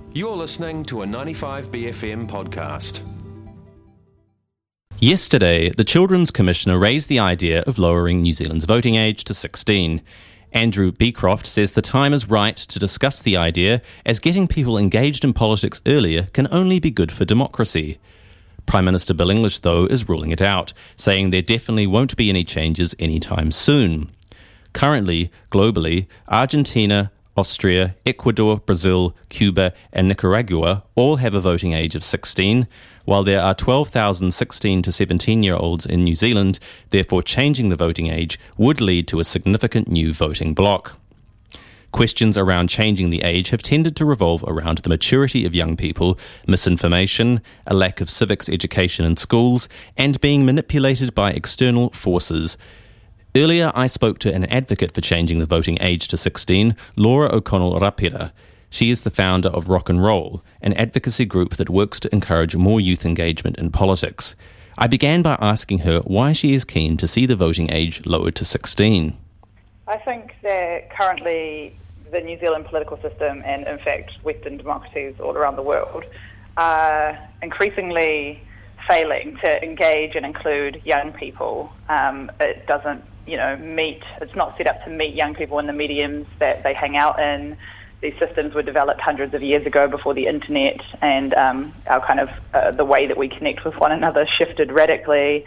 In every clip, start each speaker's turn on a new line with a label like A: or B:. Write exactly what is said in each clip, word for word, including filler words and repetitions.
A: You're listening to a ninety-five B F M podcast.
B: Yesterday, the Children's Commissioner raised the idea of lowering New Zealand's voting age to sixteen. Andrew Beecroft says the time is right to discuss the idea, as getting people engaged in politics earlier can only be good for democracy. Prime Minister Bill English, though, is ruling it out, saying there definitely won't be any changes anytime soon. Currently, globally, Argentina, Austria, Ecuador, Brazil, Cuba and Nicaragua all have a voting age of sixteen, while there are twelve thousand sixteen to seventeen-year-olds in New Zealand. Therefore, changing the voting age would lead to a significant new voting bloc. Questions around changing the age have tended to revolve around the maturity of young people, misinformation, a lack of civics education in schools, and being manipulated by external forces. Earlier, I spoke to an advocate for changing the voting age to sixteen, Laura O'Connell-Rapira. She is the founder of Rock and Roll, an advocacy group that works to encourage more youth engagement in politics. I began by asking her why she is keen to see the voting age lowered to sixteen.
C: I think that currently the New Zealand political system, and in fact Western democracies all around the world, are increasingly failing to engage and include young people. Um, it doesn't, you know, meet, it's not set up to meet young people in the mediums that they hang out in. These systems were developed hundreds of years ago before the internet, and um, our kind of, uh, the way that we connect with one another shifted radically.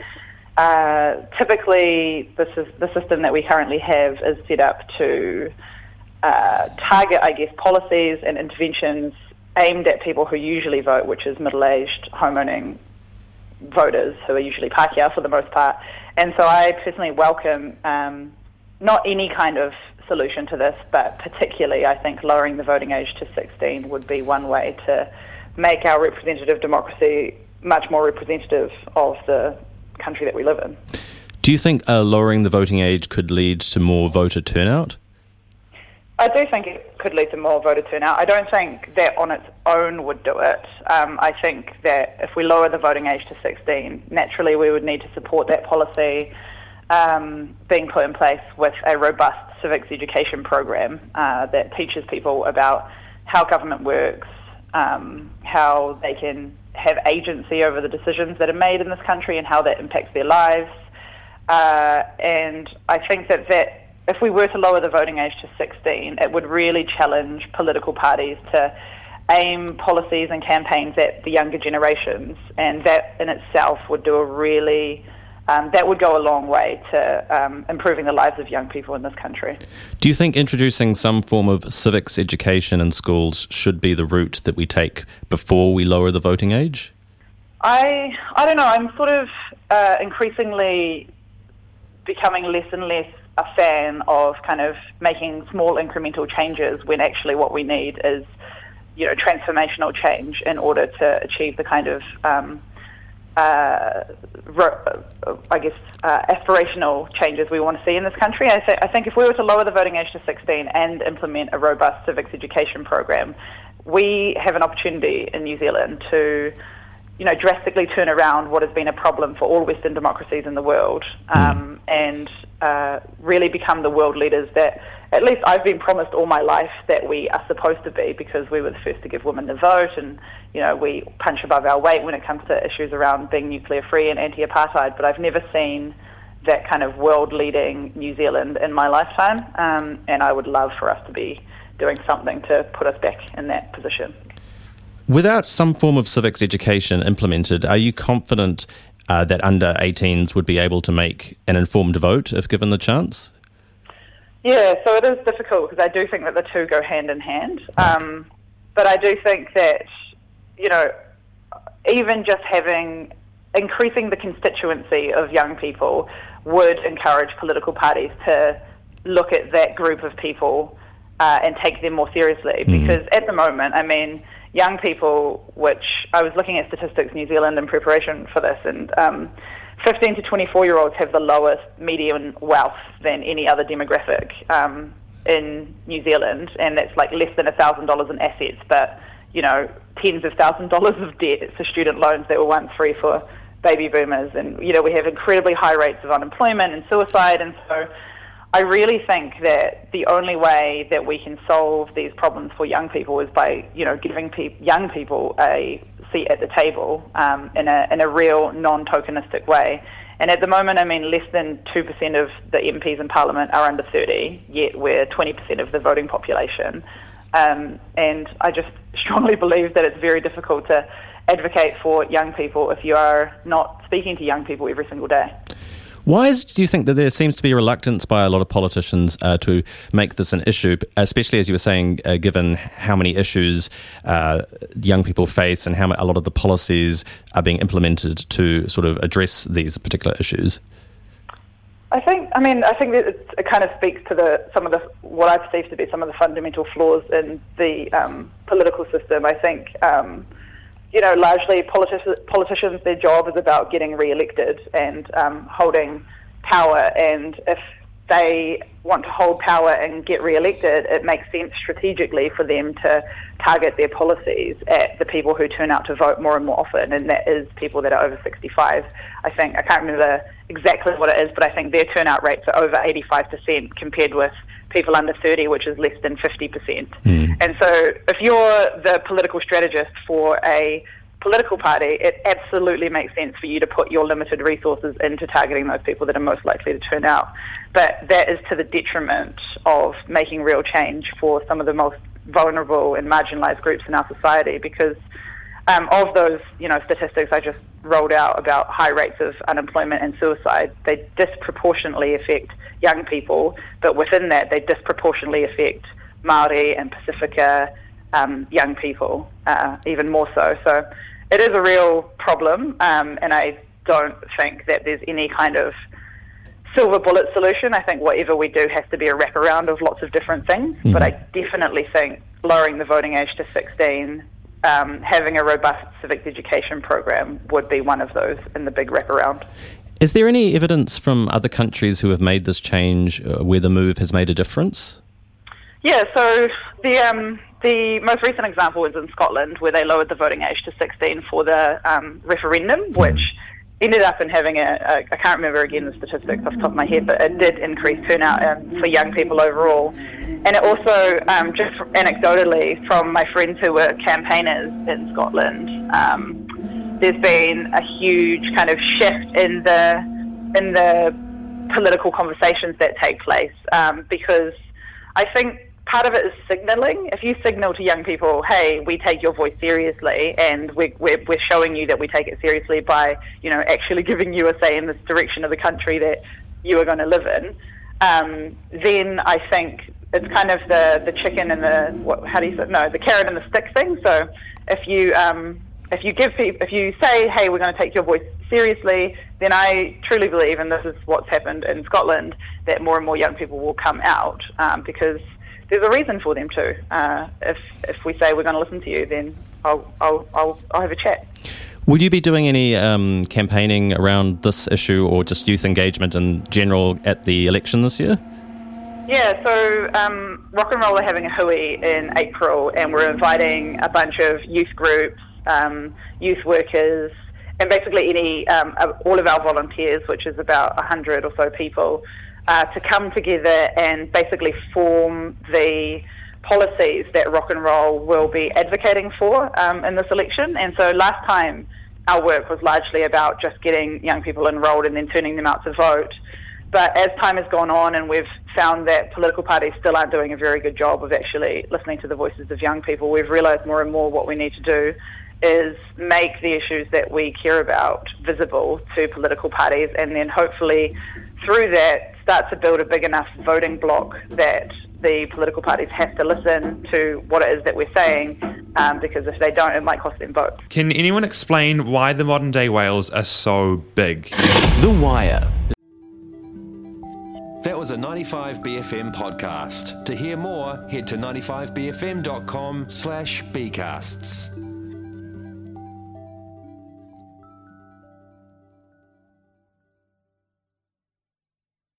C: Uh, typically, this is the system that we currently have is set up to uh, target, I guess, policies and interventions aimed at people who usually vote, which is middle-aged, home-owning voters who are usually Pākehā for the most part. And so I personally welcome um, not any kind of solution to this, but particularly I think lowering the voting age to sixteen would be one way to make our representative democracy much more representative of the country that we live in.
B: Do you think uh, lowering the voting age could lead to more voter turnout?
C: I do think it could lead to more voter turnout. I don't think that on its own would do it. Um, I think that if we lower the voting age to sixteen, naturally we would need to support that policy um, being put in place with a robust civics education program uh, that teaches people about how government works, um, how they can have agency over the decisions that are made in this country and how that impacts their lives. Uh, and I think that that if we were to lower the voting age to sixteen, it would really challenge political parties to aim policies and campaigns at the younger generations, and that in itself would do a really, um, that would go a long way to um, improving the lives of young people in this country.
B: Do you think introducing some form of civics education in schools should be the route that we take before we lower the voting age?
C: I, I don't know, I'm sort of uh, increasingly becoming less and less a fan of kind of making small incremental changes when actually what we need is, you know, transformational change in order to achieve the kind of, um, uh, I guess, uh, aspirational changes we want to see in this country. I, th- I think if we were to lower the voting age to sixteen and implement a robust civics education program, we have an opportunity in New Zealand to, you know, drastically turn around what has been a problem for all Western democracies in the world, um, and uh, really become the world leaders that at least I've been promised all my life that we are supposed to be, because we were the first to give women the vote, and, you know, we punch above our weight when it comes to issues around being nuclear free and anti-apartheid, but I've never seen that kind of world-leading New Zealand in my lifetime, um, and I would love for us to be doing something to put us back in that position.
B: Without some form of civics education implemented, are you confident uh, that under eighteens would be able to make an informed vote if given the chance?
C: Yeah, so it is difficult because I do think that the two go hand in hand. Um, but I do think that, you know, even just having, increasing the constituency of young people would encourage political parties to look at that group of people uh, and take them more seriously. Mm. Because at the moment, I mean, young people, which I was looking at Statistics New Zealand in preparation for this, and um, fifteen to twenty-four-year-olds have the lowest median wealth than any other demographic um, in New Zealand, and that's like less than one thousand dollars in assets, but, you know, tens of thousands of dollars of debt for student loans that were once free for baby boomers. And, you know, we have incredibly high rates of unemployment and suicide, and so I really think that the only way that we can solve these problems for young people is by, you know, giving pe- young people a seat at the table um, in a in a real non-tokenistic way. And at the moment, I mean, less than two percent of the M Ps in Parliament are under thirty, yet we're twenty percent of the voting population. Um, and I just strongly believe that it's very difficult to advocate for young people if you are not speaking to young people every single day.
B: Why is, do you think that there seems to be a reluctance by a lot of politicians uh, to make this an issue, especially as you were saying, uh, given how many issues uh, young people face and how a lot of the policies are being implemented to sort of address these particular issues?
C: I think, I mean, I think that it, it kind of speaks to the some of the what I perceive to be some of the fundamental flaws in the um, political system. I think. Um, You know, largely politi- politicians, their job is about getting re-elected and um, holding power. And if they want to hold power and get re-elected, it makes sense strategically for them to target their policies at the people who turn out to vote more and more often, and that is people that are over sixty-five. I think, I can't remember exactly what it is, but I think their turnout rates are over eighty-five percent compared with people under thirty, which is less than fifty percent. Mm. And so if you're the political strategist for a political party, it absolutely makes sense for you to put your limited resources into targeting those people that are most likely to turn out. But that is to the detriment of making real change for some of the most vulnerable and marginalised groups in our society, because um, of those, you know, statistics I just rolled out about high rates of unemployment and suicide, they disproportionately affect young people, but within that they disproportionately affect Māori and Pacifica um, young people, uh, even more so. So it is a real problem, um, and I don't think that there's any kind of silver bullet solution. I think whatever we do has to be a wraparound of lots of different things, mm-hmm. but I definitely think lowering the voting age to sixteen, um, having a robust civics education program would be one of those in the big wraparound.
B: Is there any evidence from other countries who have made this change uh, where the move has made a difference?
C: Yeah, so the um, the most recent example is in Scotland, where they lowered the voting age to sixteen for the um, referendum, which ended up in having a, a, I can't remember again the statistics off the top of my head, but it did increase turnout um, for young people overall. And it also, um, just anecdotally, from my friends who were campaigners in Scotland, um, there's been a huge kind of shift in the in the political conversations that take place, um, because I think part of it is signalling. If you signal to young people, hey, we take your voice seriously, and we're, we're, we're showing you that we take it seriously by, you know, actually giving you a say in this direction of the country that you are going to live in, um, then I think it's kind of the, the chicken and the, what, how do you say, no, the carrot and the stick thing. So if you um, if you give people, if you say, hey, we're going to take your voice seriously, then I truly believe, and this is what's happened in Scotland, that more and more young people will come out, um, because there's a reason for them to. Uh, if if we say we're going to listen to you, then I'll I'll I'll, I'll have a chat.
B: Will you be doing any um, campaigning around this issue, or just youth engagement in general at the election this year?
C: Yeah, so um, Rock and Roll are having a hui in April, and we're inviting a bunch of youth groups, um, youth workers, and basically any um, all of our volunteers, which is about a hundred or so people, uh, to come together and basically form the policies that Rock and Roll will be advocating for um, in this election. And so last time our work was largely about just getting young people enrolled and then turning them out to vote. But as time has gone on and we've found that political parties still aren't doing a very good job of actually listening to the voices of young people, we've realised more and more what we need to do is make the issues that we care about visible to political parties, and then hopefully through that start to build a big enough voting bloc that the political parties have to listen to what it is that we're saying, um, because if they don't, it might cost them votes.
D: Can anyone explain why the modern day whales are so big?
A: The Wire. That was a ninety-five B F M podcast. To hear more, head to ninety-five b f m dot com slash bcasts.